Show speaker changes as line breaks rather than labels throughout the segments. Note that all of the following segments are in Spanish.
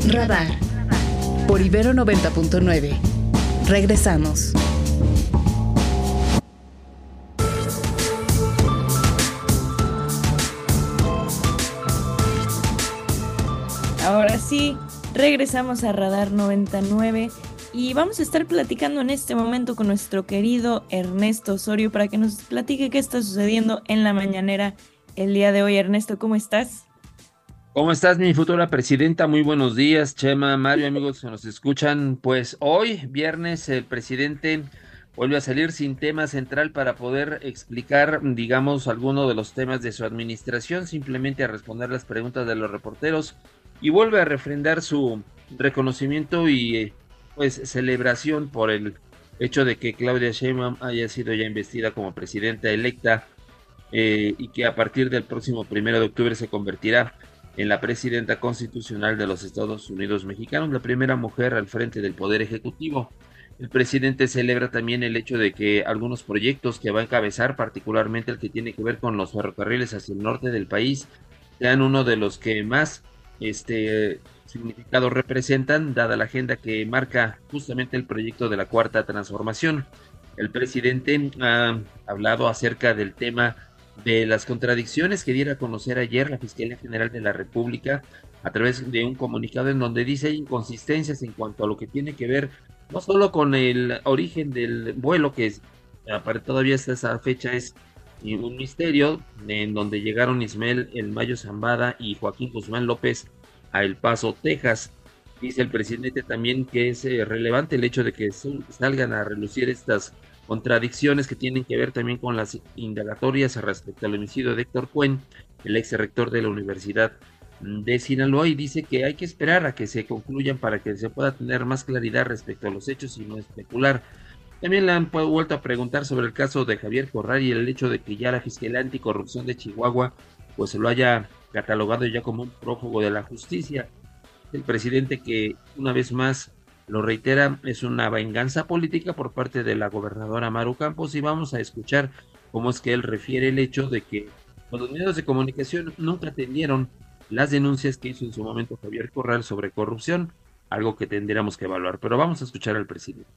Radar por Ibero 90.9. Regresamos.
Ahora sí, regresamos a Radar 99 y vamos a estar platicando en este momento con nuestro querido Ernesto Osorio para que nos platique qué está sucediendo en la mañanera el día de hoy. Ernesto, ¿cómo estás?
¿Cómo estás, mi futura presidenta? Muy buenos días, Chema, Mario, amigos que nos escuchan. Pues hoy, viernes, el presidente vuelve a salir sin tema central para poder explicar, digamos, alguno de los temas de su administración, simplemente a responder las preguntas de los reporteros y vuelve a refrendar su reconocimiento y, pues, celebración por el hecho de que Claudia Sheinbaum haya sido ya investida como presidenta electa y que a partir del próximo 1 de octubre se convertirá en la presidenta constitucional de los Estados Unidos mexicanos, la primera mujer al frente del Poder Ejecutivo. El presidente celebra también el hecho de que algunos proyectos que va a encabezar, particularmente el que tiene que ver con los ferrocarriles hacia el norte del país, sean uno de los que más significado representan, dada la agenda que marca justamente el proyecto de la Cuarta Transformación. El presidente ha hablado acerca del tema de las contradicciones que diera a conocer ayer la Fiscalía General de la República a través de un comunicado en donde dice hay inconsistencias en cuanto a lo que tiene que ver no solo con el origen del vuelo, que es, todavía hasta esa fecha es un misterio, en donde llegaron Ismael El Mayo Zambada y Joaquín Guzmán López a El Paso, Texas. Dice el presidente también que es relevante el hecho de que salgan a relucir estas contradicciones que tienen que ver también con las indagatorias respecto al homicidio de Héctor Cuen, el ex rector de la Universidad de Sinaloa, y dice que hay que esperar a que se concluyan para que se pueda tener más claridad respecto a los hechos y no especular. También le han vuelto a preguntar sobre el caso de Javier Corral y el hecho de que ya la Fiscalía Anticorrupción de Chihuahua pues se lo haya catalogado ya como un prófugo de la justicia. El presidente, que una vez más lo reitera, es una venganza política por parte de la gobernadora Maru Campos, y vamos a escuchar cómo es que él refiere el hecho de que los medios de comunicación nunca atendieron las denuncias que hizo en su momento Javier Corral sobre corrupción, algo que tendríamos que evaluar. Pero vamos a escuchar al presidente.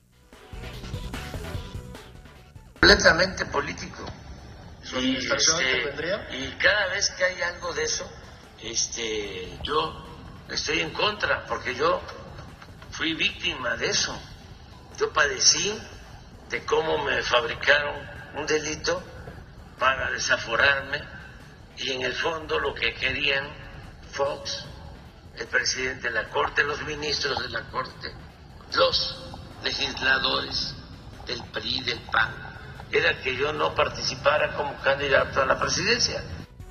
Completamente político.
¿Su administración intervendría?
Y cada vez que hay algo de eso, yo estoy en contra, porque yo fui víctima de eso. Yo padecí de cómo me fabricaron un delito para desaforarme, y en el fondo lo que querían Fox, el presidente de la Corte, los ministros de la Corte, los legisladores del PRI, del PAN, era que yo no participara como candidato a la presidencia.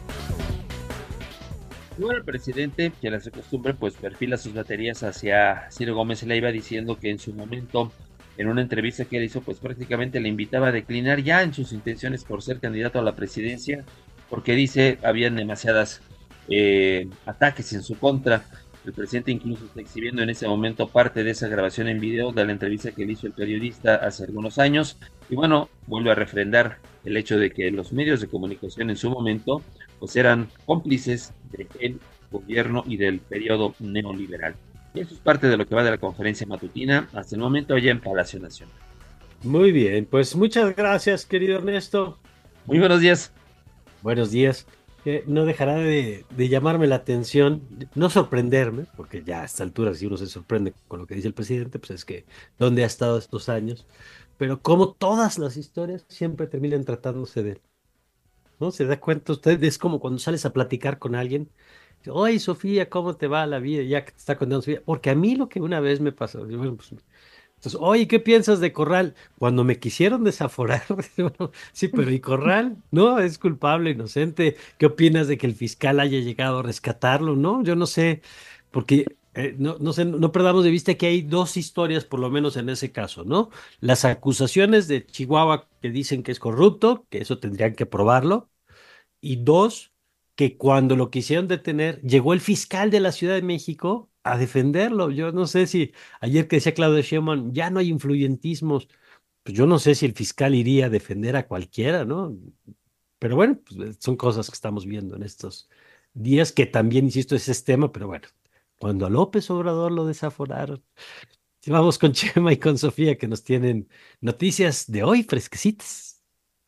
Bueno, el presidente, que a su costumbre, pues perfila sus baterías hacia Ciro Gómez Leiva, diciendo que en su momento, en una entrevista que él hizo, pues prácticamente le invitaba a declinar ya en sus intenciones por ser candidato a la presidencia, porque dice habían demasiadas ataques en su contra. El presidente incluso está exhibiendo en ese momento parte de esa grabación en video de la entrevista que le hizo el periodista hace algunos años. Y bueno, vuelve a refrendar el hecho de que los medios de comunicación en su momento pues eran cómplices del gobierno y del periodo neoliberal. Y eso es parte de lo que va de la conferencia matutina hasta el momento allá en Palacio Nacional.
Muy bien, pues muchas gracias, querido Ernesto.
Muy buenos días.
Buenos días. No dejará de llamarme la atención, no sorprenderme, porque ya a esta altura, si uno se sorprende con lo que dice el presidente, pues es que dónde ha estado estos años, pero como todas las historias siempre terminan tratándose de él, ¿no? Se da cuenta usted, es como cuando sales a platicar con alguien. Oye, Sofía, ¿cómo te va la vida? Ya que te está contando su vida. Porque a mí lo que una vez me pasó, bueno, pues, entonces, oye, ¿qué piensas de Corral? Cuando me quisieron desaforar, bueno, sí, pero ¿y Corral? No, es culpable, inocente. ¿Qué opinas de que el fiscal haya llegado a rescatarlo? No, yo no sé, porque no sé, no perdamos de vista que hay dos historias, por lo menos en ese caso, ¿no? Las acusaciones de Chihuahua que dicen que es corrupto, que eso tendrían que probarlo, y dos, que cuando lo quisieron detener, llegó el fiscal de la Ciudad de México a defenderlo. Yo no sé si ayer que decía Claudio Sheinbaum, ya no hay influyentismos, pues yo no sé si el fiscal iría a defender a cualquiera, ¿no? Pero bueno, pues son cosas que estamos viendo en estos días, que también, insisto, ese es tema, pero bueno, cuando a López Obrador lo desaforaron. Y vamos con Chema y con Sofía, que nos tienen noticias de hoy fresquecitas.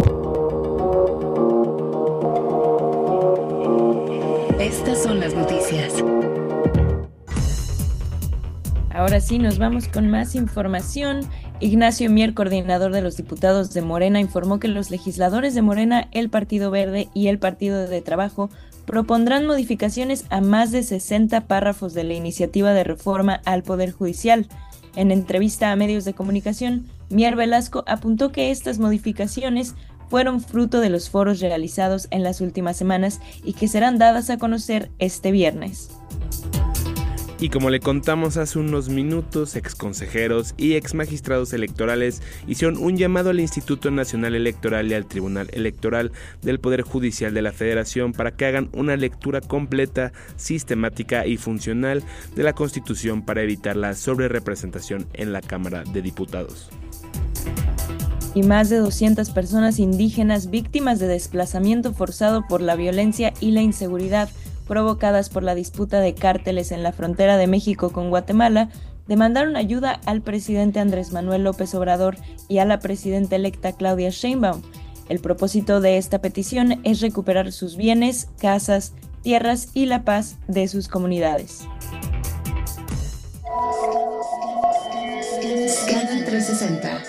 Estas son las noticias.
Ahora sí, nos vamos con más información. Ignacio Mier, coordinador de los diputados de Morena, informó que los legisladores de Morena, el Partido Verde y el Partido de Trabajo propondrán modificaciones a más de 60 párrafos de la iniciativa de reforma al Poder Judicial. En entrevista a medios de comunicación, Mier Velasco apuntó que estas modificaciones fueron fruto de los foros realizados en las últimas semanas y que serán dadas a conocer este viernes.
Y como le contamos hace unos minutos, exconsejeros y exmagistrados electorales hicieron un llamado al Instituto Nacional Electoral y al Tribunal Electoral del Poder Judicial de la Federación para que hagan una lectura completa, sistemática y funcional de la Constitución para evitar la sobrerepresentación en la Cámara de Diputados.
Y más de 200 personas indígenas víctimas de desplazamiento forzado por la violencia y la inseguridad provocadas por la disputa de cárteles en la frontera de México con Guatemala, demandaron ayuda al presidente Andrés Manuel López Obrador y a la presidenta electa Claudia Sheinbaum. El propósito de esta petición es recuperar sus bienes, casas, tierras y la paz de sus comunidades.
Scanner 360.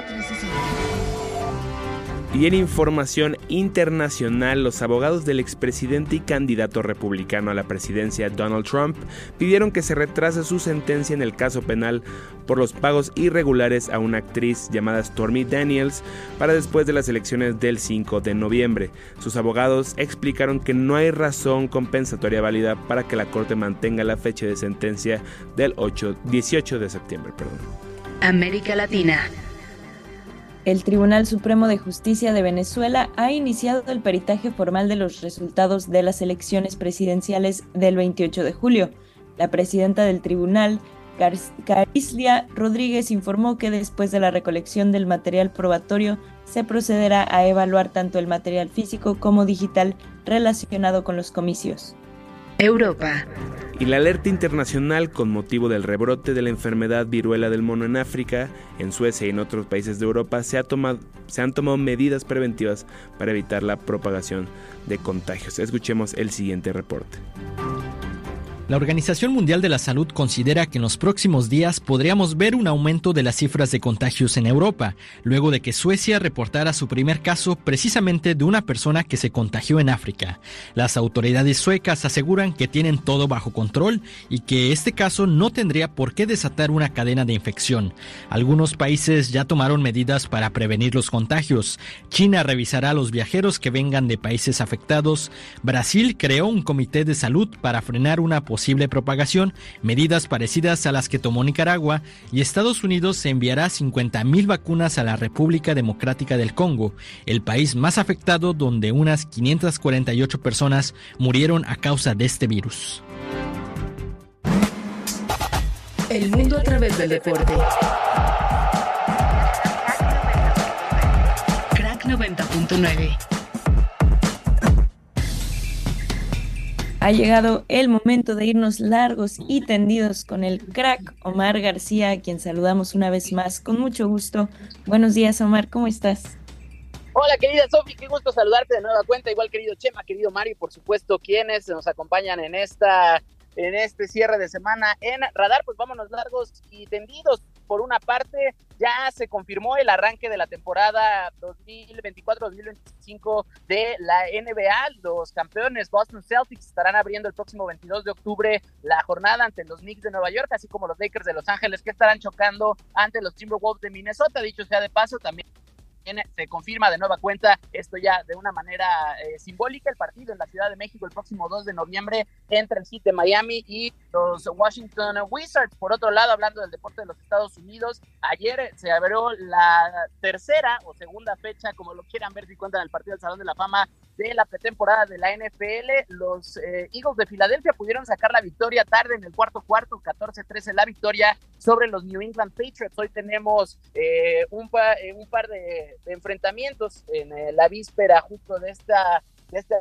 Y en información internacional, los abogados del expresidente y candidato republicano a la presidencia Donald Trump pidieron que se retrase su sentencia en el caso penal por los pagos irregulares a una actriz llamada Stormy Daniels para después de las elecciones del 5 de noviembre. Sus abogados explicaron que no hay razón compensatoria válida para que la corte mantenga la fecha de sentencia del 18 de septiembre.
América Latina.
El Tribunal Supremo de Justicia de Venezuela ha iniciado el peritaje formal de los resultados de las elecciones presidenciales del 28 de julio. La presidenta del tribunal, Carislia Rodríguez, informó que después de la recolección del material probatorio se procederá a evaluar tanto el material físico como digital relacionado con los comicios.
Europa.
Y la alerta internacional con motivo del rebrote de la enfermedad viruela del mono en África, en Suecia y en otros países de Europa se han tomado medidas preventivas para evitar la propagación de contagios. Escuchemos el siguiente reporte.
La Organización Mundial de la Salud considera que en los próximos días podríamos ver un aumento de las cifras de contagios en Europa, luego de que Suecia reportara su primer caso precisamente de una persona que se contagió en África. Las autoridades suecas aseguran que tienen todo bajo control y que este caso no tendría por qué desatar una cadena de infección. Algunos países ya tomaron medidas para prevenir los contagios. China revisará a los viajeros que vengan de países afectados. Brasil creó un comité de salud para frenar una posible propagación, medidas parecidas a las que tomó Nicaragua, y Estados Unidos enviará 50,000 vacunas a la República Democrática del Congo, el país más afectado donde unas 548 personas murieron a causa de este virus.
El mundo a través del deporte. Crack 90.9.
Ha llegado el momento de irnos largos y tendidos con el crack Omar García, a quien saludamos una vez más con mucho gusto. Buenos días, Omar, ¿cómo estás?
Hola, querida Sofi, qué gusto saludarte de nueva cuenta, igual querido Chema, querido Mario y por supuesto quienes nos acompañan en este cierre de semana en Radar. Pues vámonos largos y tendidos. Por una parte, ya se confirmó el arranque de la temporada 2024-2025 de la NBA. Los campeones Boston Celtics estarán abriendo el próximo 22 de octubre la jornada ante los Knicks de Nueva York, así como los Lakers de Los Ángeles, que estarán chocando ante los Timberwolves de Minnesota. Dicho sea de paso, también se confirma de nueva cuenta, esto ya de una manera simbólica, el partido en la Ciudad de México el próximo 2 de noviembre entre el Heat de Miami y los Washington Wizards. Por otro lado, hablando del deporte de los Estados Unidos, ayer se abrió la tercera o segunda fecha, como lo quieran ver si cuentan, el partido del Salón de la Fama de la pretemporada de la NFL. Los Eagles de Filadelfia pudieron sacar la victoria tarde en el cuarto, 14-13 la victoria sobre los New England Patriots. Hoy tenemos un par de enfrentamientos en la víspera justo de esta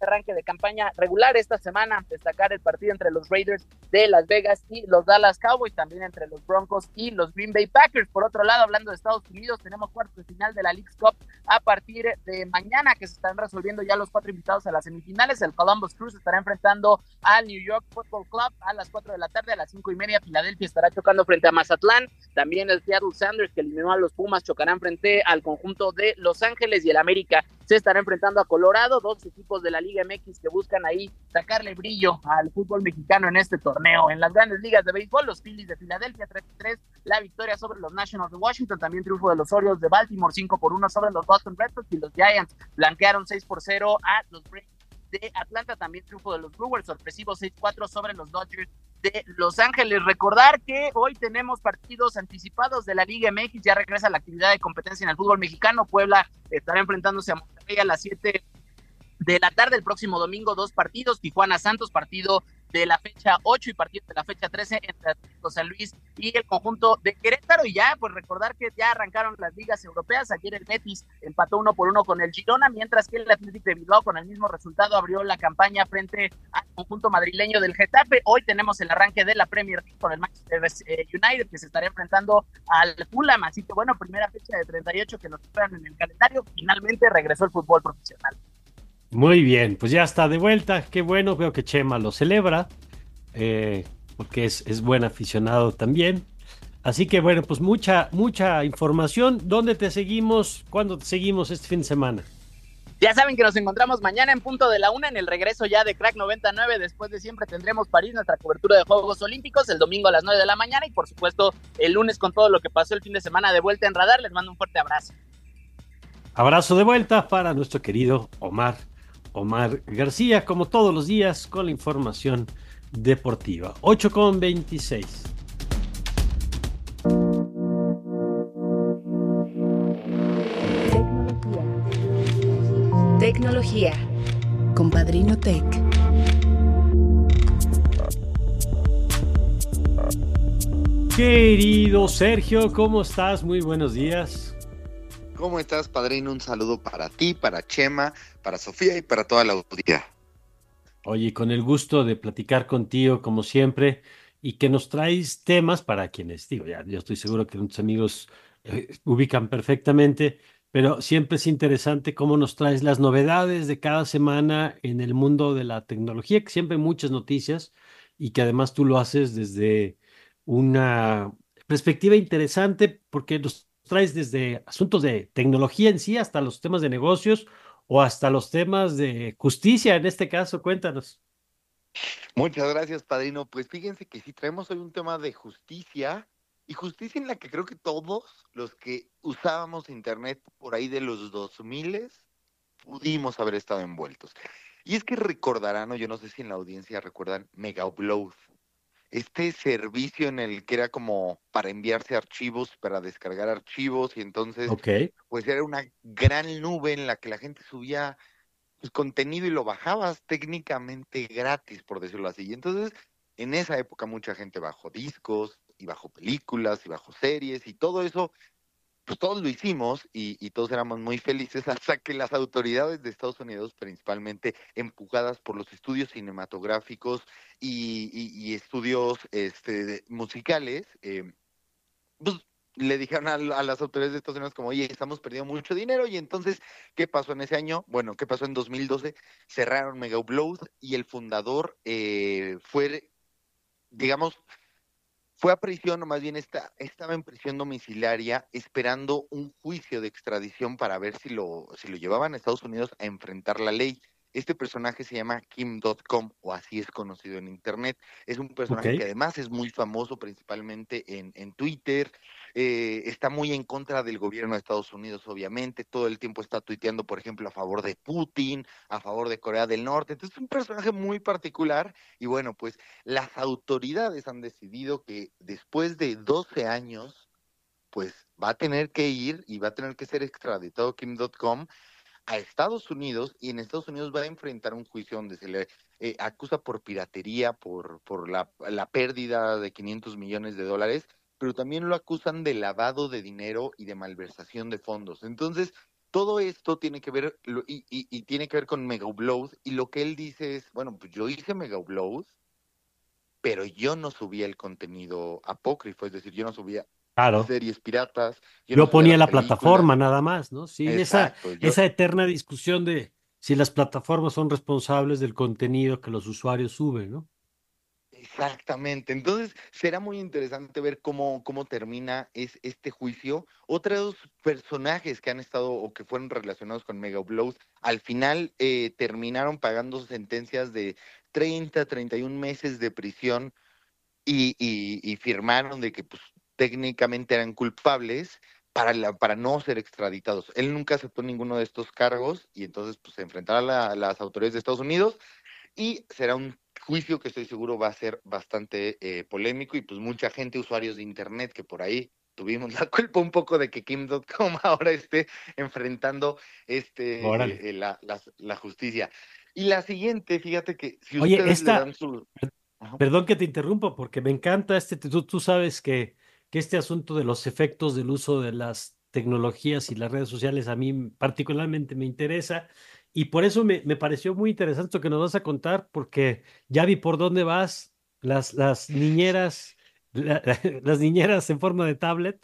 este arranque de campaña regular esta semana. Destacar el partido entre los Raiders de Las Vegas y los Dallas Cowboys, también entre los Broncos y los Green Bay Packers. Por otro lado, hablando de Estados Unidos, tenemos cuartos de final de la Leagues Cup a partir de mañana, que se están resolviendo ya los 4 invitados a las semifinales. El Columbus Crew estará enfrentando al New York Football Club a las 4 de la tarde. A las 5:30 Filadelfia estará chocando frente a Mazatlán. También el Seattle Sounders, que eliminó a los Pumas, chocarán frente al conjunto de Los Ángeles, y el América se estará enfrentando a Colorado, dos equipos de la Liga MX que buscan ahí sacarle brillo al fútbol mexicano en este torneo. En las grandes ligas de béisbol, los Phillies de Filadelfia 3-3, la victoria sobre los Nationals de Washington, también triunfo de los Orioles de Baltimore 5-1 sobre los Boston Red Sox, y los Giants blanquearon 6-0 a los Braves de Atlanta, también triunfo de los Brewers, sorpresivo 6-4 sobre los Dodgers de Los Ángeles. Recordar que hoy tenemos partidos anticipados de la Liga MX, ya regresa la actividad de competencia en el fútbol mexicano. Puebla estará enfrentándose a Monterrey a las 7 de la tarde. El próximo domingo 2 partidos, Tijuana Santos, partido de la fecha 8 y partido de la fecha 13 entre San Luis y el conjunto de Querétaro. Y ya, pues recordar que ya arrancaron las ligas europeas. Ayer el Betis empató 1-1 con el Girona, mientras que el Athletic de Bilbao, con el mismo resultado, abrió la campaña frente al conjunto madrileño del Getafe. Hoy tenemos el arranque de la Premier League con el Manchester United, que se estará enfrentando al Fulham. Así que bueno, primera fecha de 38 que nos esperan en el calendario. Finalmente regresó el fútbol profesional.
Muy bien, pues ya está de vuelta. Qué bueno, veo que Chema lo celebra, porque es buen aficionado también. Así que bueno, pues mucha información. ¿Dónde te seguimos? ¿Cuándo te seguimos este fin de semana?
Ya saben que nos encontramos mañana en punto de la 1 en el regreso ya de Crack 99. Después de siempre tendremos París, nuestra cobertura de Juegos Olímpicos, el domingo a las 9 de la mañana, y por supuesto el lunes con todo lo que pasó el fin de semana de vuelta en Radar. Les mando un fuerte abrazo.
Abrazo de vuelta para nuestro querido Omar García, como todos los días, con la información deportiva. 8:26.
Tecnología. Con Padrino Tech.
Querido Sergio, ¿cómo estás? Muy buenos días.
¿Cómo estás, padrino? Un saludo para ti, para Chema, para Sofía y para toda la audiencia.
Oye, con el gusto de platicar contigo, como siempre, y que nos traes temas para quienes, digo, ya, yo estoy seguro que nuestros amigos ubican perfectamente, pero siempre es interesante cómo nos traes las novedades de cada semana en el mundo de la tecnología, que siempre hay muchas noticias y que además tú lo haces desde una perspectiva interesante, porque nos traes desde asuntos de tecnología en sí hasta los temas de negocios o hasta los temas de justicia en este caso. Cuéntanos.
Muchas gracias, padrino. Pues fíjense que sí traemos hoy un tema de justicia, y justicia en la que creo que todos los que usábamos internet por ahí de los 2000 pudimos haber estado envueltos. Y es que recordarán, o yo no sé si en la audiencia recuerdan, Mega Upload. Este servicio en el que era como para enviarse archivos, para descargar archivos, y entonces pues era una gran nube en la que la gente subía pues contenido y lo bajabas técnicamente gratis, por decirlo así. Y entonces, en esa época mucha gente bajó discos, y bajó películas, y bajó series, y todo eso, pues todos lo hicimos, y todos éramos muy felices, hasta que las autoridades de Estados Unidos, principalmente empujadas por los estudios cinematográficos y estudios musicales, pues le dijeron a las autoridades de Estados Unidos como, oye, estamos perdiendo mucho dinero. Y entonces, ¿qué pasó en ese año? Bueno, ¿qué pasó en 2012? Cerraron Mega Upload, y el fundador fue a prisión, o más bien estaba en prisión domiciliaria esperando un juicio de extradición para ver si lo llevaban a Estados Unidos a enfrentar la ley. Este personaje se llama Kim.com, o así es conocido en internet. Es un personaje que además es muy famoso, principalmente en Twitter. Está muy en contra del gobierno de Estados Unidos, obviamente. Todo el tiempo está tuiteando, por ejemplo, a favor de Putin, a favor de Corea del Norte. Entonces es un personaje muy particular. Y bueno, pues las autoridades han decidido que después de 12 años, pues va a tener que ir y va a tener que ser extraditado Kim.com a Estados Unidos, y en Estados Unidos va a enfrentar un juicio donde se le acusa por piratería, por la pérdida de $500 millones, pero también lo acusan de lavado de dinero y de malversación de fondos. Entonces, todo esto tiene que ver, y tiene que ver con Mega Upload, y lo que él dice es, bueno, pues yo hice Mega Upload, pero yo no subía el contenido apócrifo, es decir, yo no subía
Claro.
series piratas, yo no
Yo
subía
ponía
las
la
películas.
plataforma nada más, ¿no? Sí,
Exacto,
esa eterna discusión de si las plataformas son responsables del contenido que los usuarios suben, ¿no?
exactamente. Entonces, será muy interesante ver cómo termina este juicio. Otros personajes que han estado o que fueron relacionados con Mega Upload, al final terminaron pagando sentencias de 31 meses de prisión y firmaron de que pues técnicamente eran culpables para no ser extraditados. Él nunca aceptó ninguno de estos cargos y entonces pues se enfrentará a las autoridades de Estados Unidos y será un juicio que estoy seguro va a ser bastante polémico y pues mucha gente, usuarios de internet, que por ahí tuvimos la culpa un poco de que Kim.com ahora esté enfrentando
Órale.
la justicia. Y la siguiente, fíjate que si
Oye,
ustedes le dan su... Ajá.
perdón que te interrumpa, porque me encanta tú sabes que este asunto de los efectos del uso de las tecnologías y las redes sociales a mí particularmente me interesa y por eso me pareció muy interesante lo que nos vas a contar, porque ya vi por dónde vas, las niñeras, las niñeras en forma de tablet.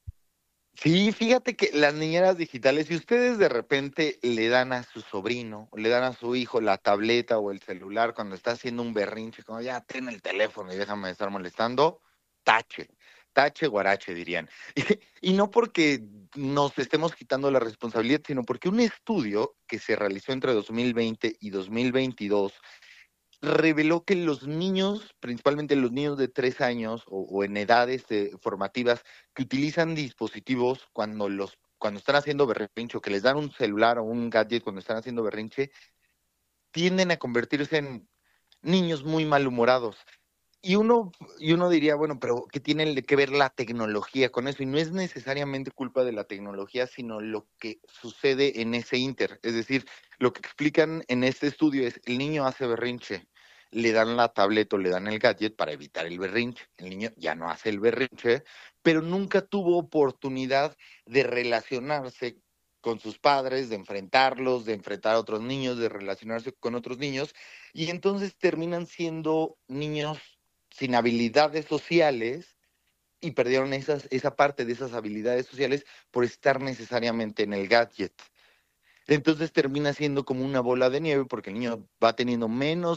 Sí, fíjate que las niñeras digitales, si ustedes de repente le dan a su sobrino, o le dan a su hijo la tableta o el celular cuando está haciendo un berrinche, como ya ten el teléfono y déjame de estar molestando, tache, tache guarache dirían. Y no porque nos estemos quitando la responsabilidad, sino porque un estudio que se realizó entre 2020 y 2022 reveló que los niños, principalmente los niños de 3 años o en edades formativas, que utilizan dispositivos cuando están haciendo berrinche o que les dan un celular o un gadget cuando están haciendo berrinche, tienden a convertirse en niños muy malhumorados. Y uno diría, bueno, pero ¿qué tiene que ver la tecnología con eso? Y no es necesariamente culpa de la tecnología, sino lo que sucede en ese inter. Es decir, lo que explican en este estudio es, el niño hace berrinche, le dan la tablet o le dan el gadget para evitar el berrinche. El niño ya no hace el berrinche, pero nunca tuvo oportunidad de relacionarse con sus padres, de enfrentarlos, de enfrentar a otros niños, de relacionarse con otros niños, y entonces terminan siendo niños sin habilidades sociales y perdieron esa parte de esas habilidades sociales por estar necesariamente en el gadget. Entonces termina siendo como una bola de nieve porque el niño va teniendo menos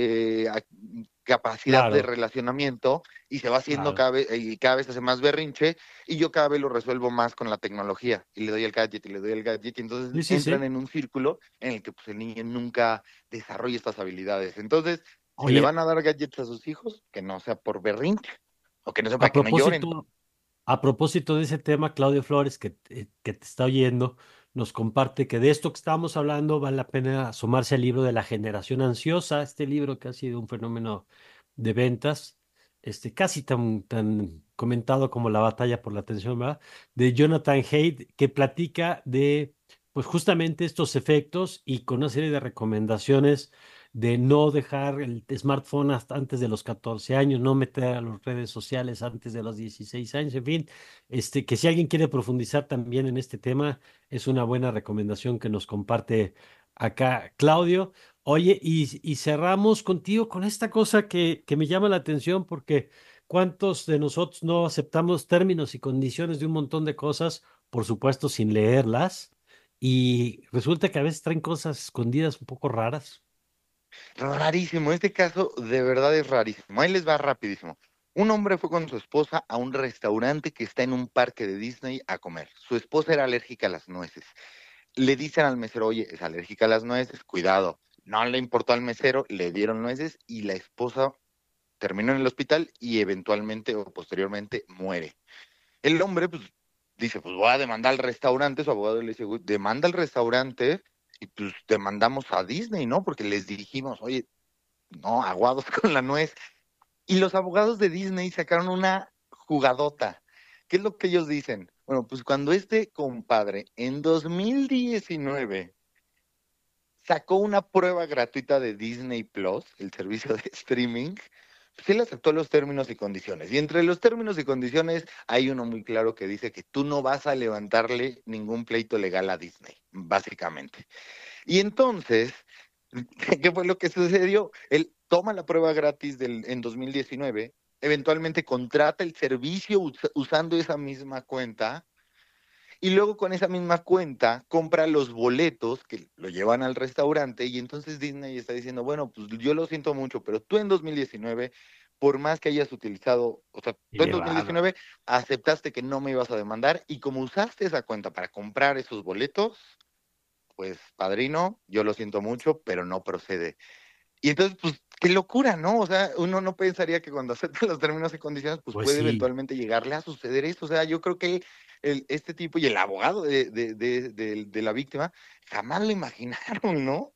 capacidad de
Claro,
relacionamiento y se va haciendo
claro.
y cada vez hace más berrinche y yo cada vez lo resuelvo más con la tecnología y le doy el gadget y le doy el gadget y entonces
Sí, sí,
entran
sí.
en un círculo en el que pues, el niño nunca desarrolla estas habilidades. Entonces, si le
Oye,
van a dar gadgets a sus hijos, que no sea por berrinche o que no sea
a
para que no lloren.
propósito, A propósito de ese tema, Claudio Flores, que te está oyendo, nos comparte que de esto que estábamos hablando vale la pena asomarse al libro de La Generación Ansiosa, este libro que ha sido un fenómeno de ventas, casi tan comentado como La Batalla por la Atención, ¿verdad? De Jonathan Haidt, que platica de, pues justamente estos efectos y con una serie de recomendaciones de no dejar el smartphone hasta antes de los 14 años, no meter a las redes sociales antes de los 16 años, en fin, que si alguien quiere profundizar también en este tema, es una buena recomendación que nos comparte acá Claudio. Oye, y cerramos contigo con esta cosa que me llama la atención porque ¿cuántos de nosotros no aceptamos términos y condiciones de un montón de cosas, por supuesto, sin leerlas? Y resulta que a veces traen cosas escondidas un poco raras.
Rarísimo, este caso de verdad es rarísimo. Ahí les va rapidísimo. Un hombre fue con su esposa a un restaurante que está en un parque de Disney a comer. Su esposa era alérgica a las nueces. Le dicen al mesero, oye, es alérgica a las nueces, cuidado. No le importó al mesero, le dieron nueces y la esposa terminó en el hospital y eventualmente o posteriormente muere. El hombre, pues, dice, pues voy a demandar al restaurante, su abogado le dice, "Güey, demanda al restaurante y pues demandamos a Disney, ¿no? Porque les dirigimos, oye, no, aguados con la nuez. Y los abogados de Disney sacaron una jugadota. ¿Qué es lo que ellos dicen? Bueno, pues cuando este compadre en 2019 sacó una prueba gratuita de Disney Plus, el servicio de streaming, sí le aceptó los términos y condiciones. Y entre los términos y condiciones hay uno muy claro que dice que tú no vas a levantarle ningún pleito legal a Disney, básicamente. Y entonces, ¿qué fue lo que sucedió? Él toma la prueba gratis en 2019, eventualmente contrata el servicio usando esa misma cuenta, y luego con esa misma cuenta compra los boletos que lo llevan al restaurante, y entonces Disney está diciendo, bueno, pues yo lo siento mucho, pero tú en 2019, por más que hayas utilizado, o sea, tú en
Qué bárbaro.
2019 aceptaste que no me ibas a demandar, y como usaste esa cuenta para comprar esos boletos, pues padrino, yo lo siento mucho, pero no procede. Y entonces, pues, qué locura, ¿no? O sea, uno no pensaría que cuando acepta los términos y condiciones, pues
Pues
puede
sí.
eventualmente llegarle a suceder eso. O sea, yo creo que este tipo y el abogado de la víctima jamás lo imaginaron, ¿no?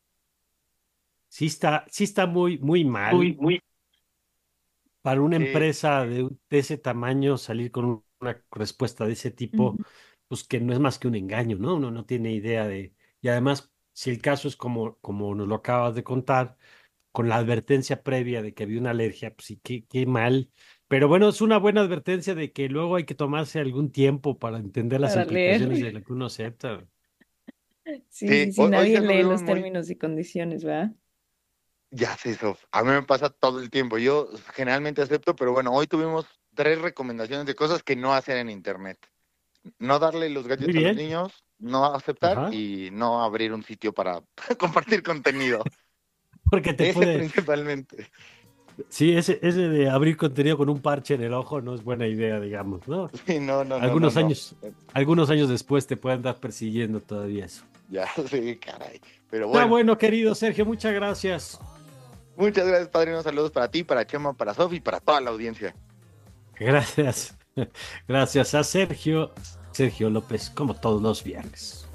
Sí está muy, muy mal
Muy.
para una
Sí,
empresa de ese tamaño salir con una respuesta de ese tipo,
Ujú.
pues que no es más que un engaño, ¿no? Uno no tiene idea de... Y además, si el caso es como nos lo acabas de contar, con la advertencia previa de que había una alergia, pues sí, qué mal. Pero bueno, es una buena advertencia de que luego hay que tomarse algún tiempo para entender las
Para
implicaciones de
leer.
lo que uno acepta.
Sí,
sí.
sí, sí,
Hoy
nadie
se
lee
volvieron
los
muy.
términos y condiciones, ¿verdad?
Ya sé, Sof. A mí me pasa todo el tiempo. Yo generalmente acepto, pero bueno, hoy tuvimos 3 recomendaciones de cosas que no hacer en Internet. No darle los
Muy
gadgets a los
bien.
niños, no aceptar
Ajá.
y no abrir un sitio para compartir contenido.
Porque te
Ese
puede,
principalmente.
sí, ese de abrir contenido con un parche en el ojo no es buena idea, digamos, ¿no?
Sí, no, no, no, no,
Algunos
no.
años, algunos años después te pueden andar persiguiendo todavía eso.
Ya, sí, caray. Pero
Está
bueno,
bueno, querido Sergio, muchas gracias.
muchas gracias, padrino. Saludos para ti, para Chema, para Sofi y para toda la audiencia.
Gracias. Gracias a Sergio López, como todos los viernes.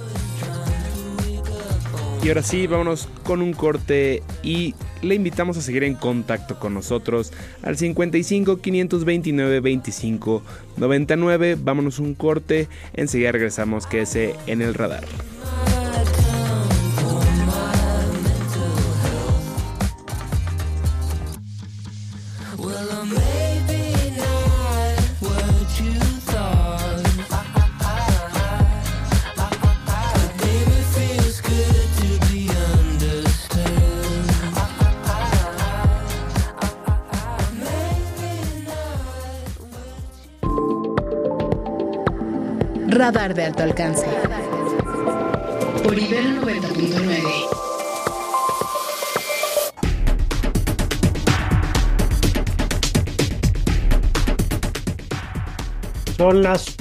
Y ahora sí, vámonos con un corte y le invitamos a seguir en contacto con nosotros al 55 529 25 99. Vámonos un corte, enseguida regresamos, quédese en el radar.
Radar de alto alcance. Por Ibero 90.9.
Son las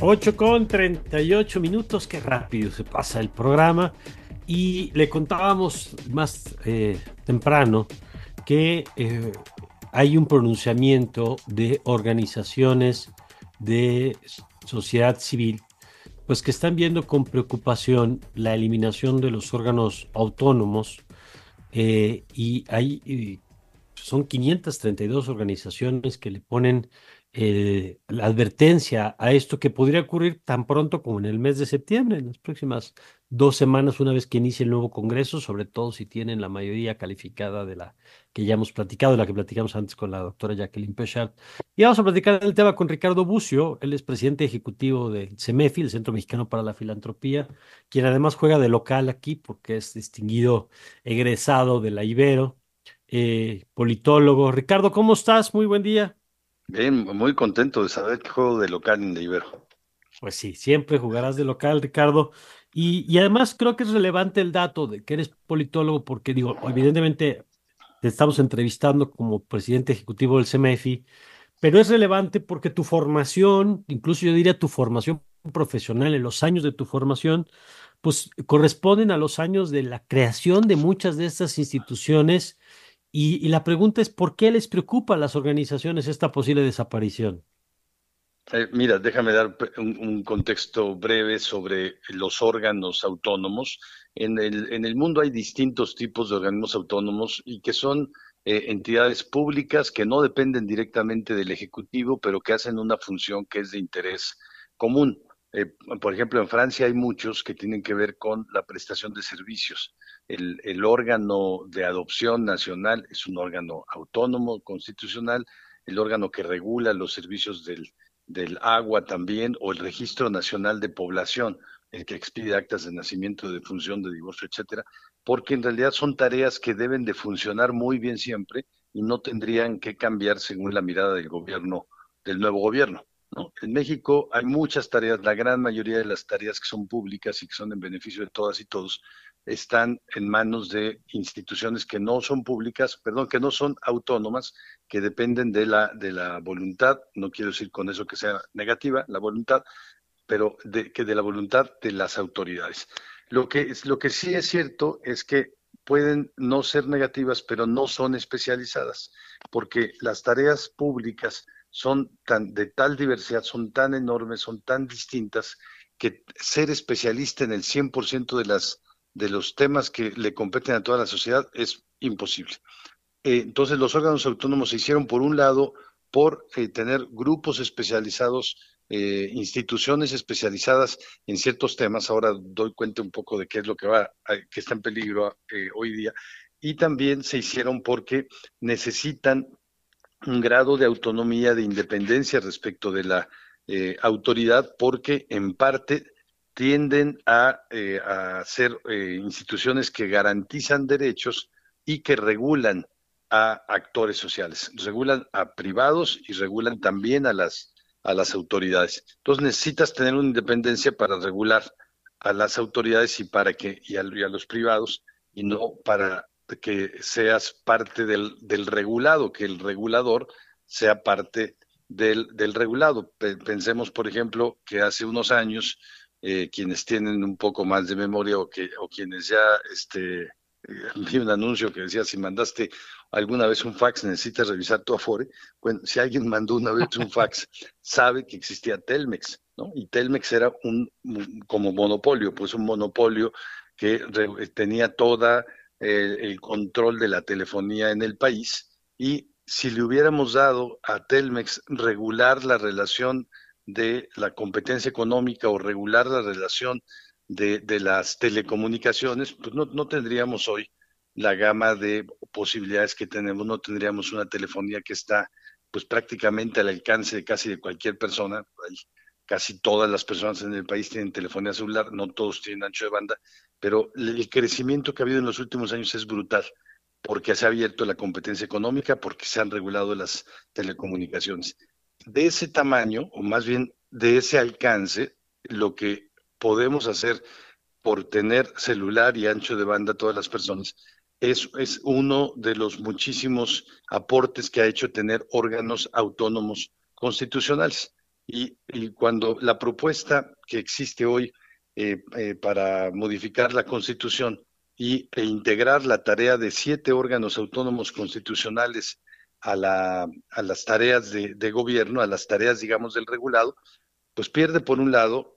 8:38, qué rápido se pasa el programa. Y le contábamos más temprano que hay un pronunciamiento de organizaciones de sociedad civil, pues que están viendo con preocupación la eliminación de los órganos autónomos, y son 532 organizaciones que le ponen la advertencia a esto que podría ocurrir tan pronto como en el mes de septiembre, en las próximas 2 semanas, una vez que inicie el nuevo Congreso, sobre todo si tienen la mayoría calificada de la que ya hemos platicado, de la que platicamos antes con la doctora Jacqueline Pechard. Y vamos a platicar el tema con Ricardo Bucio. Él es presidente ejecutivo del CEMEFI, el Centro Mexicano para la Filantropía, quien además juega de local aquí porque es distinguido egresado de la Ibero, politólogo. Ricardo, ¿cómo estás? Muy buen día.
Bien, muy contento de saber que juego de local en la Ibero.
Pues sí, siempre jugarás de local, Ricardo. Y además creo que es relevante el dato de que eres politólogo porque digo, evidentemente te estamos entrevistando como presidente ejecutivo del CEMEFI, pero es relevante porque tu formación, incluso yo diría tu formación profesional, en los años de tu formación, pues corresponden a los años de la creación de muchas de estas instituciones. Y la pregunta es, ¿por qué les preocupa a las organizaciones esta posible desaparición?
Mira, déjame dar un contexto breve sobre los órganos autónomos. En el mundo hay distintos tipos de organismos autónomos y que son entidades públicas que no dependen directamente del Ejecutivo, pero que hacen una función que es de interés común. Por ejemplo, en Francia hay muchos que tienen que ver con la prestación de servicios. El órgano de adopción nacional es un órgano autónomo, constitucional, el órgano que regula los servicios del agua también, o el Registro Nacional de Población, el que expide actas de nacimiento, de defunción, de divorcio, etcétera, porque en realidad son tareas que deben de funcionar muy bien siempre y no tendrían que cambiar según la mirada del gobierno, del nuevo gobierno, ¿no? En México hay muchas tareas, la gran mayoría de las tareas que son públicas y que son en beneficio de todas y todos, están en manos de instituciones que no son públicas, perdón, que no son autónomas, que dependen de la voluntad, no quiero decir con eso que sea negativa, la voluntad, pero de la voluntad de las autoridades. Lo que sí es cierto es que pueden no ser negativas, pero no son especializadas, porque las tareas públicas son de tal diversidad, son tan enormes, son tan distintas, que ser especialista en el 100% de los temas que le competen a toda la sociedad es imposible. Entonces los órganos autónomos se hicieron, por un lado, por tener grupos especializados, instituciones especializadas en ciertos temas. Ahora doy cuenta un poco de qué es lo que está en peligro hoy día. Y también se hicieron porque necesitan un grado de autonomía, de independencia respecto de la autoridad, porque en parte tienden a ser instituciones que garantizan derechos y que regulan a actores sociales, regulan a privados y regulan también a las autoridades. Entonces necesitas tener una independencia para regular a las autoridades y a los privados, y no para que seas parte del regulado, que el regulador sea parte del regulado. Pensemos, por ejemplo, que hace unos años quienes tienen un poco más de memoria, o quienes ya vi un anuncio que decía: si mandaste alguna vez un fax, necesitas revisar tu Afore. Bueno, si alguien mandó una vez un fax, sabe que existía Telmex, ¿no? Y Telmex era como monopolio, pues un monopolio que tenía toda el control de la telefonía en el país. Y si le hubiéramos dado a Telmex regular la relación de la competencia económica, o regular la relación de las telecomunicaciones, pues no tendríamos hoy la gama de posibilidades que tenemos, no tendríamos una telefonía que está pues prácticamente al alcance de casi de cualquier persona. Casi todas las personas en el país tienen telefonía celular, no todos tienen ancho de banda, pero el crecimiento que ha habido en los últimos años es brutal, porque se ha abierto la competencia económica, porque se han regulado las telecomunicaciones. De ese tamaño, o más bien de ese alcance, lo que podemos hacer por tener celular y ancho de banda a todas las personas es uno de los muchísimos aportes que ha hecho tener órganos autónomos constitucionales. Y cuando la propuesta que existe hoy para modificar la Constitución e integrar la tarea de 7 órganos autónomos constitucionales a las tareas de gobierno, a las tareas, digamos, del regulado, pues pierde, por un lado,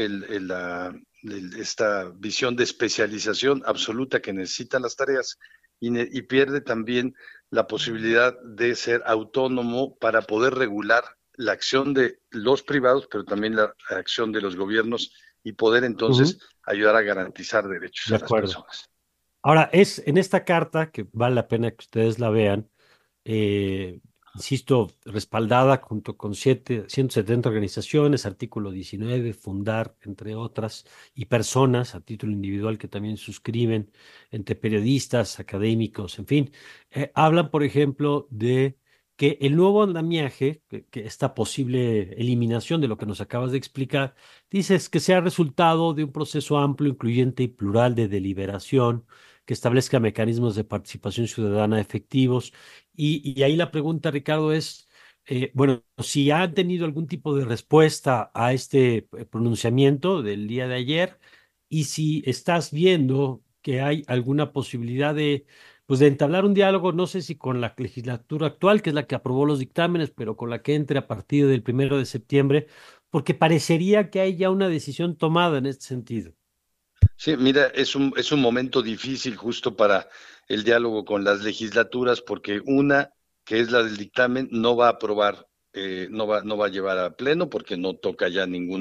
esta visión de especialización absoluta que necesitan las tareas, y pierde también la posibilidad de ser autónomo para poder regular la acción de los privados, pero también la acción de los gobiernos, y poder entonces ayudar a garantizar derechos a las personas.
Ahora, es en esta carta, que vale la pena que ustedes la vean, insisto, respaldada junto con 170 organizaciones, artículo 19, Fundar, entre otras, y personas a título individual que también suscriben, entre periodistas, académicos, en fin. Hablan, por ejemplo, de que el nuevo andamiaje, que esta posible eliminación de lo que nos acabas de explicar, dices que sea resultado de un proceso amplio, incluyente y plural de deliberación, que establezca mecanismos de participación ciudadana efectivos. Y ahí la pregunta, Ricardo, es, bueno, si han tenido algún tipo de respuesta a este pronunciamiento del día de ayer, y si estás viendo que hay alguna posibilidad pues de entablar un diálogo, no sé si con la legislatura actual, que es la que aprobó los dictámenes, pero con la que entre a partir del 1 de septiembre, porque parecería que hay ya una decisión tomada en este sentido.
Sí, mira, es un momento difícil justo para el diálogo con las legislaturas, porque una, que es la del dictamen, no va a aprobar, no va a llevar a pleno, porque no toca ya ningún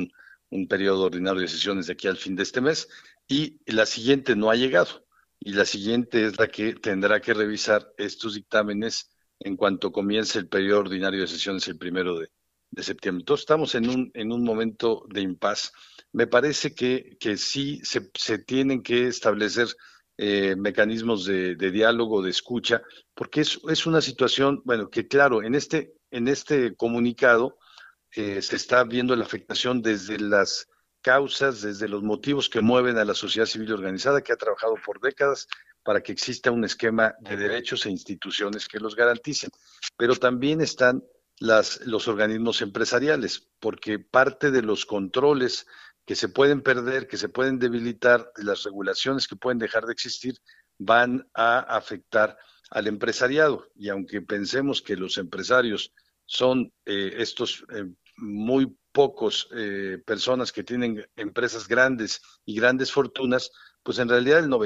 un periodo ordinario de sesiones de aquí al fin de este mes, y la siguiente no ha llegado, y la siguiente es la que tendrá que revisar estos dictámenes en cuanto comience el periodo ordinario de sesiones el 1 de septiembre. Entonces estamos en un momento de impas. Me parece que sí se tienen que establecer mecanismos de diálogo, de escucha, porque es una situación, bueno, que claro, en este comunicado se está viendo la afectación desde las causas, desde los motivos que mueven a la sociedad civil organizada, que ha trabajado por décadas para que exista un esquema de derechos e instituciones que los garanticen. Pero también están los organismos empresariales, porque parte de los controles que se pueden perder, que se pueden debilitar, las regulaciones que pueden dejar de existir, van a afectar al empresariado. Y aunque pensemos que los empresarios son estos muy pocos personas que tienen empresas grandes y grandes fortunas, pues en realidad el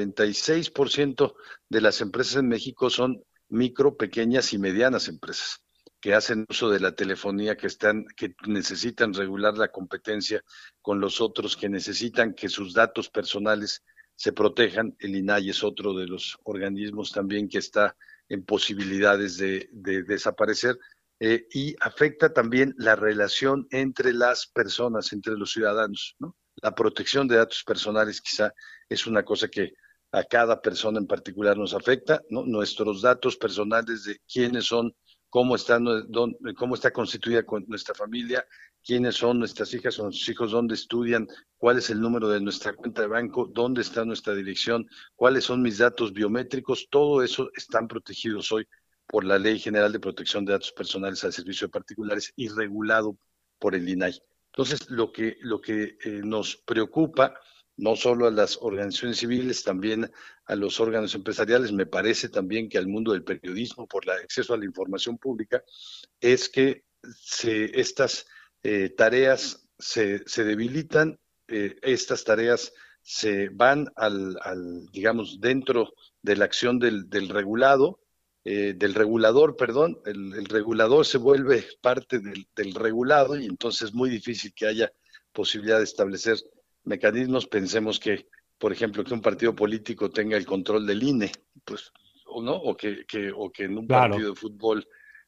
96% de las empresas en México son micro, pequeñas y medianas empresas que hacen uso de la telefonía, que necesitan regular la competencia con los otros, que necesitan que sus datos personales se protejan. El INAI es otro de los organismos también que está en posibilidades de desaparecer. Y afecta también la relación entre las personas, entre los ciudadanos, ¿no? La protección de datos personales quizá es una cosa que a cada persona en particular nos afecta, ¿no? Nuestros datos personales de quiénes son, cómo está constituida nuestra familia, quiénes son nuestras hijas o nuestros hijos, dónde estudian, cuál es el número de nuestra cuenta de banco, dónde está nuestra dirección, cuáles son mis datos biométricos, todo eso están protegidos hoy por la Ley General de Protección de Datos Personales al Servicio de Particulares y regulado por el INAI. Entonces, lo que nos preocupa, no solo a las organizaciones civiles, también a los órganos empresariales, me parece también que al mundo del periodismo, por el acceso a la información pública, es que estas tareas se debilitan, estas tareas se van digamos, dentro de la acción del regulador, perdón, el regulador se vuelve parte del regulado y entonces es muy difícil que haya posibilidad de establecer mecanismos. Pensemos que, por ejemplo, que un partido político tenga el control del INE, pues, o no, o que en un partido de fútbol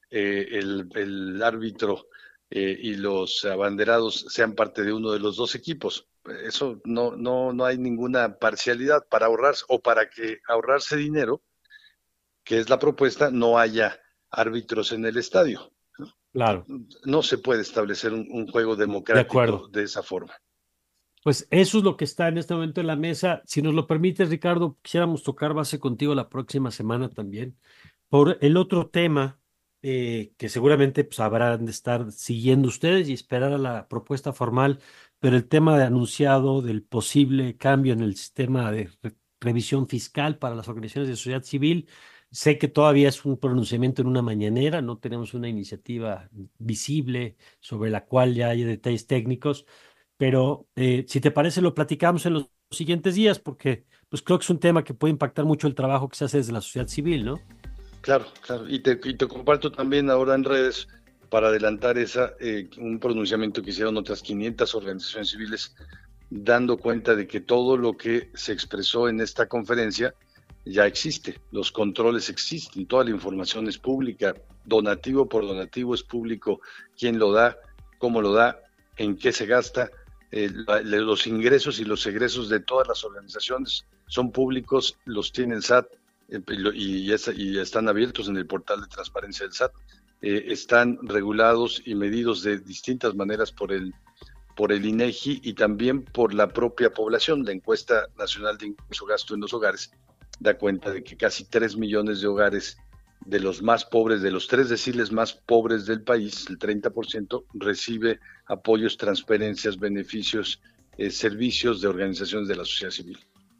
el árbitro y los abanderados sean parte de uno de los dos equipos. Eso no hay ninguna parcialidad para ahorrarse, o para que ahorrarse dinero, que es la propuesta, no haya árbitros en el estadio.
Claro.
No se puede establecer un juego democrático de esa forma.
Pues eso es lo que está en este momento en la mesa. Si nos lo permites, Ricardo, quisiéramos tocar base contigo la próxima semana también por el otro tema que seguramente pues, habrán de estar siguiendo ustedes y esperar a la propuesta formal, pero el tema anunciado del posible cambio en el sistema de revisión fiscal para las organizaciones de sociedad civil. Sé que todavía es un pronunciamiento en una mañanera, no tenemos una iniciativa visible sobre la cual ya hay detalles técnicos, pero si te parece lo platicamos en los siguientes días, porque pues creo que es un tema que puede impactar mucho el trabajo que se hace desde la sociedad civil, ¿no?
Claro, y te comparto también ahora en redes, para adelantar un pronunciamiento que hicieron otras 500 organizaciones civiles, dando cuenta de que todo lo que se expresó en esta conferencia ya existe, los controles existen, toda la información es pública, donativo por donativo es público, quién lo da, cómo lo da, en qué se gasta, los ingresos y los egresos de todas las organizaciones son públicos, los tiene el SAT y están abiertos en el portal de transparencia del SAT, están regulados y medidos de distintas maneras por el INEGI y también por la propia población. La encuesta nacional de ingreso-gasto en los hogares da cuenta de que casi 3 millones de hogares de los más pobres, de los 3 deciles más pobres del país, el 30% recibe apoyos, transferencias, beneficios, servicios de organizaciones de la sociedad civil.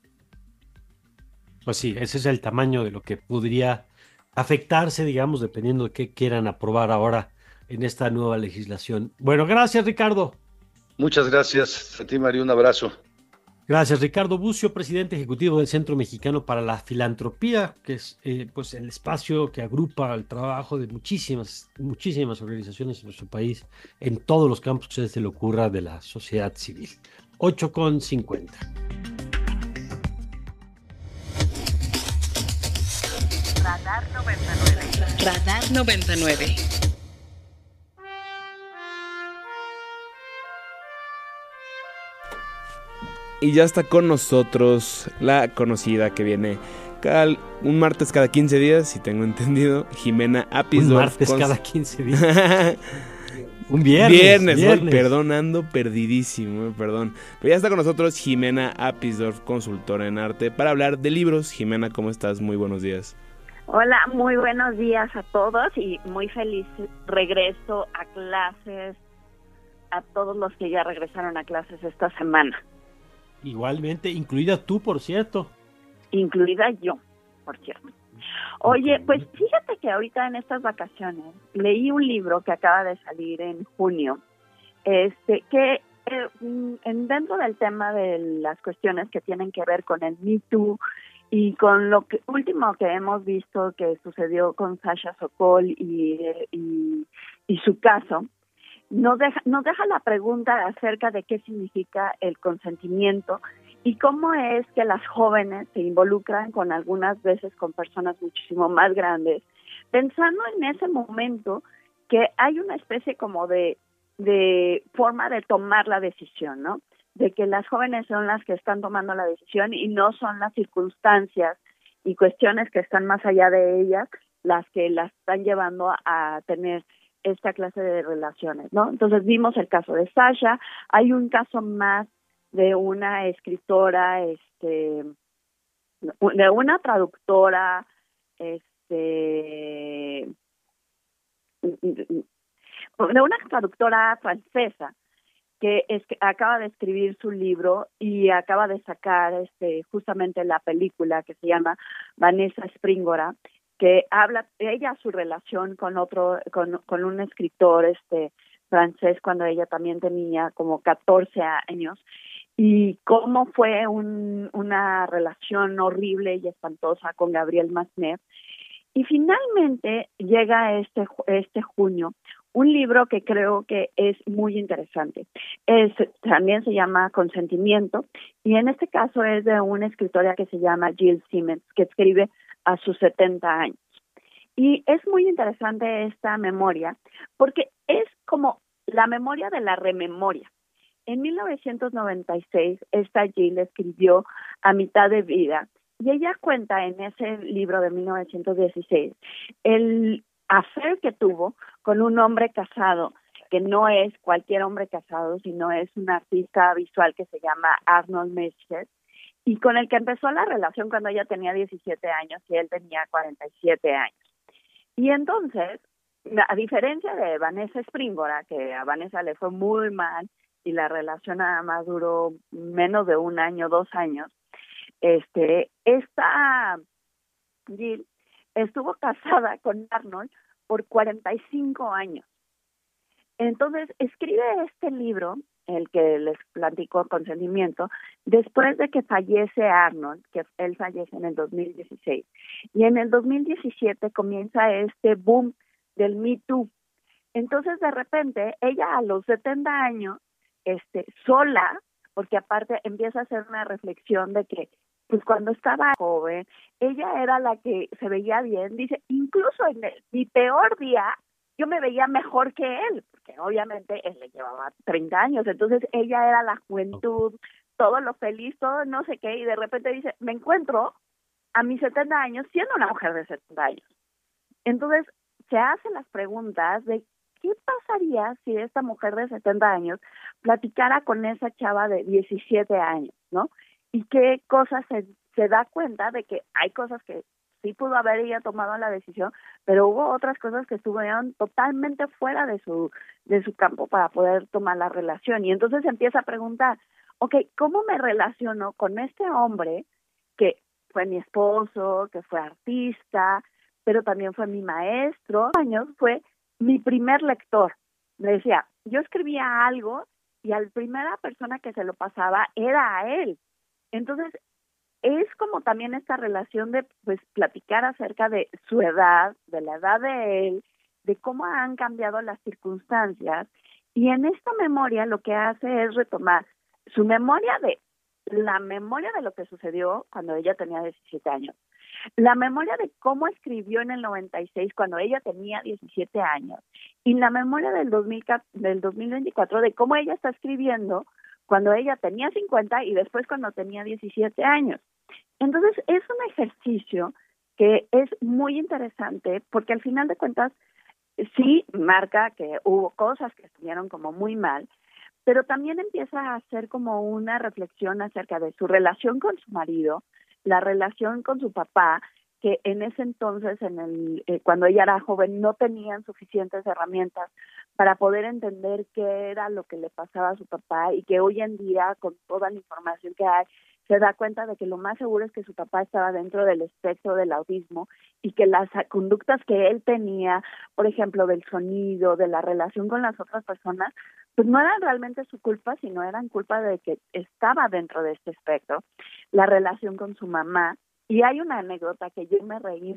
Pues sí, ese es el tamaño de lo que podría afectarse, digamos, dependiendo de qué quieran aprobar ahora en esta nueva legislación. Bueno, gracias, Ricardo.
Muchas gracias a ti, Mario, un abrazo.
Gracias, Ricardo Bucio, presidente ejecutivo del Centro Mexicano para la Filantropía, que es pues el espacio que agrupa el trabajo de muchísimas organizaciones en nuestro país, en todos los campos que se le ocurra de la sociedad civil. 8:50.
Radar 99. Radar 99.
Y ya está con nosotros la conocida que viene un martes cada 15 días, si tengo entendido, Jimena Apisdorf.
Un martes cada 15 días. Un viernes.
Hoy, perdón, ando perdidísimo, perdón. Pero ya está con nosotros Jimena Apisdorf, consultora en arte, para hablar de libros. Jimena, ¿cómo estás? Muy buenos días.
Hola, muy buenos días a todos y muy feliz regreso a clases a todos los que ya regresaron a clases esta semana.
Igualmente, incluida tú, por cierto.
Incluida yo, por cierto. Oye, pues fíjate que ahorita en estas vacaciones leí un libro que acaba de salir en junio, que dentro del tema de las cuestiones que tienen que ver con el Me Too y con lo que último que hemos visto que sucedió con Sasha Sokol y su caso, nos deja la pregunta acerca de qué significa el consentimiento y cómo es que las jóvenes se involucran con algunas veces con personas muchísimo más grandes, pensando en ese momento que hay una especie como de forma de tomar la decisión, ¿no? De que las jóvenes son las que están tomando la decisión y no son las circunstancias y cuestiones que están más allá de ellas las que las están llevando a tener esta clase de relaciones, ¿no? Entonces vimos el caso de Sasha, hay un caso más de una escritora, de una traductora, de una traductora francesa que acaba de escribir su libro y acaba de sacar justamente la película que se llama Vanessa Springora, que habla ella su relación con un escritor francés cuando ella también tenía como 14 años y cómo fue una relación horrible y espantosa con Gabriel Masnev. Y finalmente llega este junio un libro que creo que es muy interesante. También se llama Consentimiento y en este caso es de una escritora que se llama Jill Simmons, que escribe a sus 70 años. Y es muy interesante esta memoria porque es como la memoria de la rememoria. En 1996, esta Jill escribió A mitad de vida y ella cuenta en ese libro de 1916 el affair que tuvo con un hombre casado, que no es cualquier hombre casado, sino es un artista visual que se llama Arnold Mescher, y con el que empezó la relación cuando ella tenía 17 años y él tenía 47 años. Y entonces, a diferencia de Vanessa Springora, que a Vanessa le fue muy mal y la relación nada más duró menos de 1 año, 2 años, esta Jill estuvo casada con Arnold por 45 años. Entonces, escribe este libro, el que les platico, Consentimiento, después de que fallece Arnold, que él fallece en el 2016. Y en el 2017 comienza este boom del Me Too. Entonces, de repente, ella a los 70 años, sola, porque aparte empieza a hacer una reflexión de que pues cuando estaba joven, ella era la que se veía bien. Dice, incluso en mi peor día, yo me veía mejor que él, porque obviamente él le llevaba 30 años. Entonces ella era la juventud, todo lo feliz, todo no sé qué, y de repente dice, me encuentro a mis 70 años siendo una mujer de 70 años. Entonces se hacen las preguntas de qué pasaría si esta mujer de 70 años platicara con esa chava de 17 años, ¿no? Y qué cosas se da cuenta de que hay cosas que sí pudo haber ella tomado la decisión, pero hubo otras cosas que estuvieron totalmente fuera de su campo para poder tomar la relación. Y entonces empieza a preguntar, ¿cómo me relaciono con este hombre que fue mi esposo, que fue artista, pero también fue mi maestro? Años fue mi primer lector. Me decía, yo escribía algo y a la primera persona que se lo pasaba era a él. Entonces, es como también esta relación de pues platicar acerca de su edad, de la edad de él, de cómo han cambiado las circunstancias, y en esta memoria lo que hace es retomar su memoria de lo que sucedió cuando ella tenía 17 años, la memoria de cómo escribió en el 96 cuando ella tenía 17 años, y la memoria del 2024 de cómo ella está escribiendo cuando ella tenía 50 y después cuando tenía 17 años. Entonces, es un ejercicio que es muy interesante porque al final de cuentas sí marca que hubo cosas que estuvieron como muy mal, pero también empieza a hacer como una reflexión acerca de su relación con su marido, la relación con su papá, que en ese entonces, cuando ella era joven, no tenían suficientes herramientas para poder entender qué era lo que le pasaba a su papá, y que hoy en día, con toda la información que hay, se da cuenta de que lo más seguro es que su papá estaba dentro del espectro del autismo, y que las conductas que él tenía, por ejemplo, del sonido, de la relación con las otras personas, pues no eran realmente su culpa, sino eran culpa de que estaba dentro de este espectro. La relación con su mamá. Y hay una anécdota que yo me reí,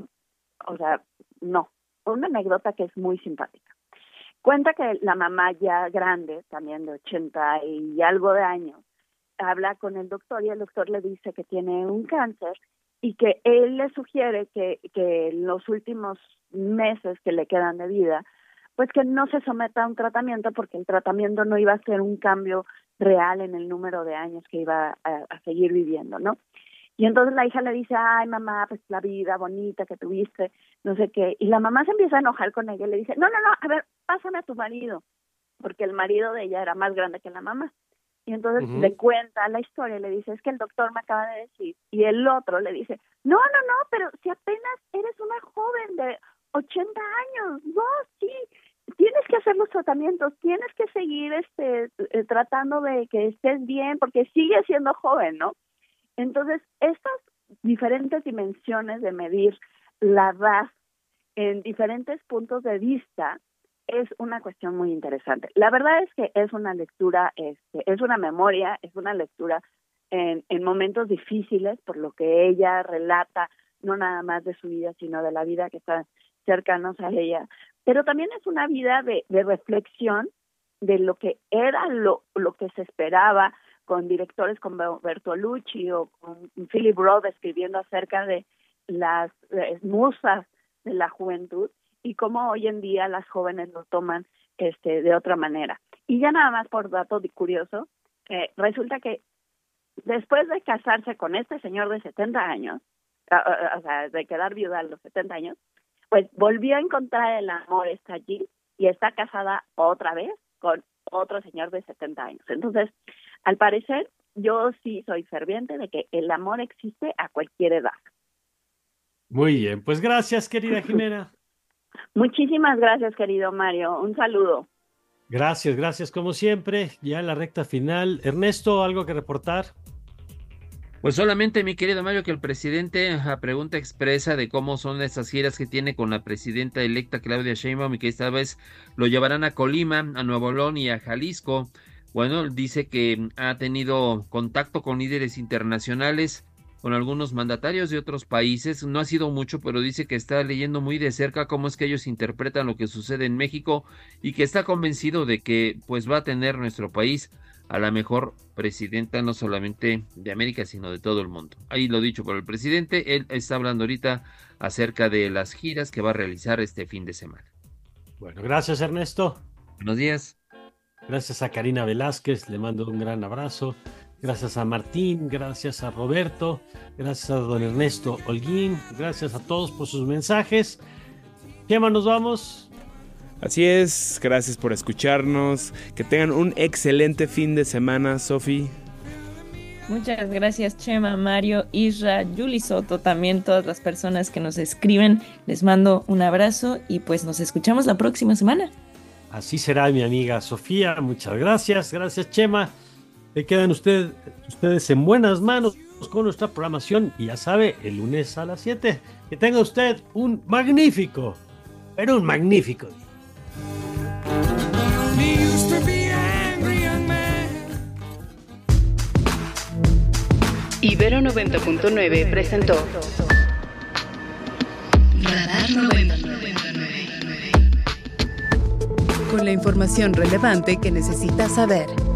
una anécdota que es muy simpática. Cuenta que la mamá ya grande, también de 80 y algo de años, habla con el doctor y el doctor le dice que tiene un cáncer y que él le sugiere que en los últimos meses que le quedan de vida, pues que no se someta a un tratamiento, porque el tratamiento no iba a ser un cambio real en el número de años que iba a seguir viviendo, ¿no? Y entonces la hija le dice, ay mamá, pues la vida bonita que tuviste, no sé qué, y la mamá se empieza a enojar con ella y le dice, no, a ver, pásame a tu marido, porque el marido de ella era más grande que la mamá. Y entonces le cuenta la historia y le dice, es que el doctor me acaba de decir, y el otro le dice, no, pero si apenas eres una joven de 80 años, no, sí, tienes que hacer los tratamientos, tienes que seguir tratando de que estés bien, porque sigues siendo joven, ¿no? Entonces, estas diferentes dimensiones de medir la edad en diferentes puntos de vista es una cuestión muy interesante. La verdad es que es una lectura, es una memoria, es una lectura en momentos difíciles, por lo que ella relata, no nada más de su vida, sino de la vida que está cercanos a ella. Pero también es una vida de reflexión de lo que era lo que se esperaba, con directores como Bertolucci o con Philip Roth escribiendo acerca de las musas de la juventud, y cómo hoy en día las jóvenes lo toman de otra manera. Y ya nada más por dato curioso, resulta que después de casarse con este señor de 70 años, o sea, de quedar viuda a los 70 años, pues volvió a encontrar el amor, está allí, y está casada otra vez con otro señor de 70 años. Entonces, al parecer, yo sí soy ferviente de que el amor existe a cualquier edad.
Muy bien, pues gracias, querida Jimena.
Muchísimas gracias, querido Mario. Un saludo.
Gracias, como siempre. Ya en la recta final. Ernesto, ¿algo que reportar?
Pues solamente, mi querido Mario, que el presidente, a pregunta expresa de cómo son esas giras que tiene con la presidenta electa Claudia Sheinbaum, y que esta vez lo llevarán a Colima, a Nuevo León y a Jalisco. Bueno, dice que ha tenido contacto con líderes internacionales, con algunos mandatarios de otros países. No ha sido mucho, pero dice que está leyendo muy de cerca cómo es que ellos interpretan lo que sucede en México, y que está convencido de que pues va a tener nuestro país a la mejor presidenta, no solamente de América, sino de todo el mundo. Ahí lo dicho por el presidente. Él está hablando ahorita acerca de las giras que va a realizar este fin de semana.
Bueno, gracias, Ernesto.
Buenos días.
Gracias a Karina Velázquez, le mando un gran abrazo. Gracias a Martín, gracias a Roberto, gracias a don Ernesto Holguín, gracias a todos por sus mensajes. Chema, nos vamos.
Así es, gracias por escucharnos. Que tengan un excelente fin de semana, Sofi.
Muchas gracias, Chema, Mario, Isra, Yuli Soto, también todas las personas que nos escriben. Les mando un abrazo y pues nos escuchamos la próxima semana.
Así será, mi amiga Sofía. Muchas gracias. Gracias, Chema. Quedan ustedes en buenas manos con nuestra programación. Y ya sabe, el lunes a las 7. Que tenga usted un magnífico día.
90.9 presentó Radar 99.
Con la información relevante que necesitas saber.